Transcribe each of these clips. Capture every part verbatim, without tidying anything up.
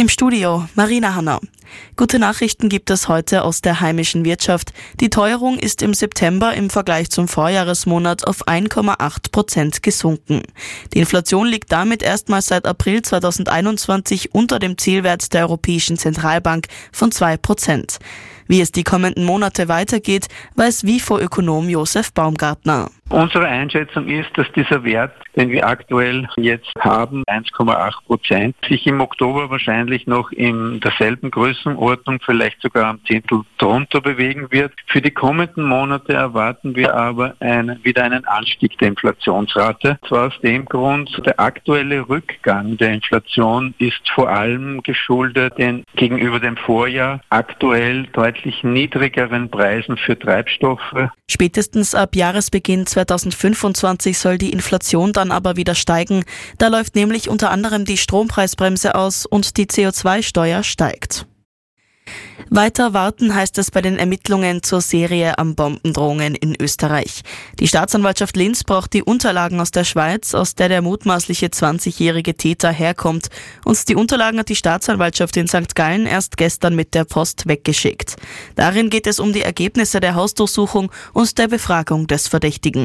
Studio Marina Hanna. Gute Nachrichten gibt es heute aus der heimischen Wirtschaft. Die Teuerung ist im September im Vergleich zum Vorjahresmonat auf eins Komma acht Prozent gesunken. Die Inflation liegt damit erstmals seit April zweitausendeinundzwanzig unter dem Zielwert der Europäischen Zentralbank von zwei Prozent. Wie es die kommenden Monate weitergeht, weiß W I F O-Ökonom Josef Baumgartner. Unsere Einschätzung ist, dass dieser Wert, den wir aktuell jetzt haben, eins Komma acht Prozent, sich im Oktober wahrscheinlich noch in derselben Größenordnung, vielleicht sogar am Zehntel drunter bewegen wird. Für die kommenden Monate erwarten wir aber einen, wieder einen Anstieg der Inflationsrate. Zwar aus dem Grund, der aktuelle Rückgang der Inflation ist vor allem geschuldet den gegenüber dem Vorjahr aktuell deutlich niedrigeren Preisen für Treibstoffe. Spätestens ab Jahresbeginn zweitausendfünfundzwanzig soll die Inflation dann aber wieder steigen. Da läuft nämlich unter anderem die Strompreisbremse aus und die C O zwei Steuer steigt. Weiter warten heißt es bei den Ermittlungen zur Serie an Bombendrohungen in Österreich. Die Staatsanwaltschaft Linz braucht die Unterlagen aus der Schweiz, aus der der mutmaßliche zwanzigjährige Täter herkommt. Und die Unterlagen hat die Staatsanwaltschaft in Sankt Gallen erst gestern mit der Post weggeschickt. Darin geht es um die Ergebnisse der Hausdurchsuchung und der Befragung des Verdächtigen.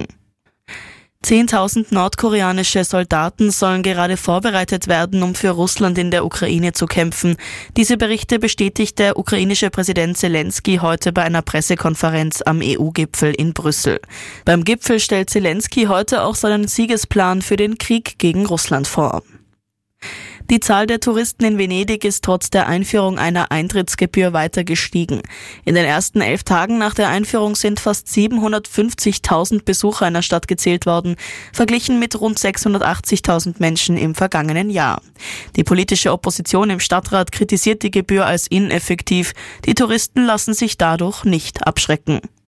Zehntausend nordkoreanische Soldaten sollen gerade vorbereitet werden, um für Russland in der Ukraine zu kämpfen. Diese Berichte bestätigt der ukrainische Präsident Zelensky heute bei einer Pressekonferenz am E U-Gipfel in Brüssel. Beim Gipfel stellt Zelensky heute auch seinen Siegesplan für den Krieg gegen Russland vor. Die Zahl der Touristen in Venedig ist trotz der Einführung einer Eintrittsgebühr weiter gestiegen. In den ersten elf Tagen nach der Einführung sind fast siebenhundertfünfzigtausend Besucher einer Stadt gezählt worden, verglichen mit rund sechshundertachtzigtausend Menschen im vergangenen Jahr. Die politische Opposition im Stadtrat kritisiert die Gebühr als ineffektiv. Die Touristen lassen sich dadurch nicht abschrecken.